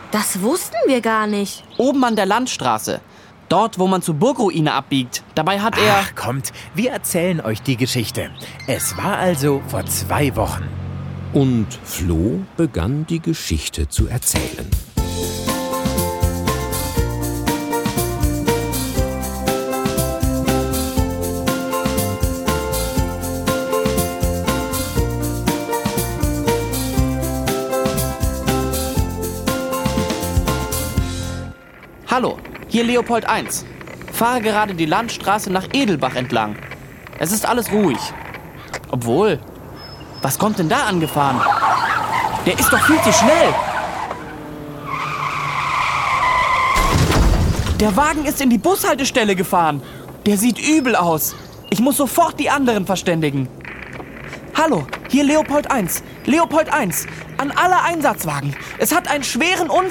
Das wussten wir gar nicht. Oben an der Landstraße. Dort, wo man zur Burgruine abbiegt. Dabei hat er... Ach, kommt, wir erzählen euch die Geschichte. Es war also vor 2 Wochen. Und Flo begann die Geschichte zu erzählen. Hallo, hier Leopold 1. Fahre gerade die Landstraße nach Edelbach entlang. Es ist alles ruhig. Obwohl, was kommt denn da angefahren? Der ist doch viel zu schnell. Der Wagen ist in die Bushaltestelle gefahren. Der sieht übel aus. Ich muss sofort die anderen verständigen. Hallo, hier Leopold 1. Leopold 1. An alle Einsatzwagen. Es hat einen schweren Unfall